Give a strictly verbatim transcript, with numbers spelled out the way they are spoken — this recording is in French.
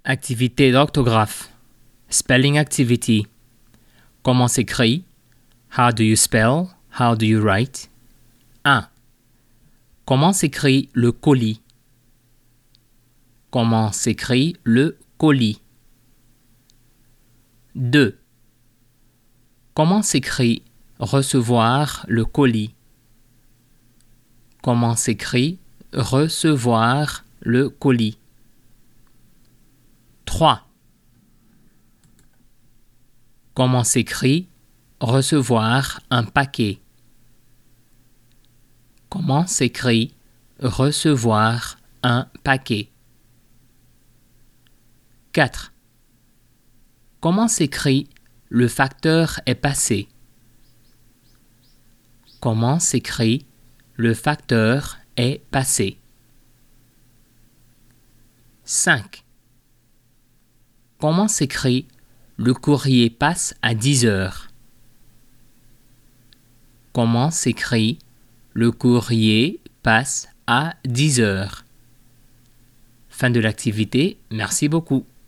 Activité d'orthographe. Spelling activity. Comment s'écrit? How do you spell? How do you write? un. Comment s'écrit le colis? Comment s'écrit le colis? deux. Comment s'écrit recevoir le colis? Comment s'écrit recevoir le colis? trois. Comment s'écrit recevoir un paquet? Comment s'écrit recevoir un paquet? quatre. Comment s'écrit le facteur est passé? Comment s'écrit le facteur est passé? cinq. Comment s'écrit le courrier passe à dix heures? Comment s'écrit le courrier passe à dix heures? Fin de l'activité, merci beaucoup.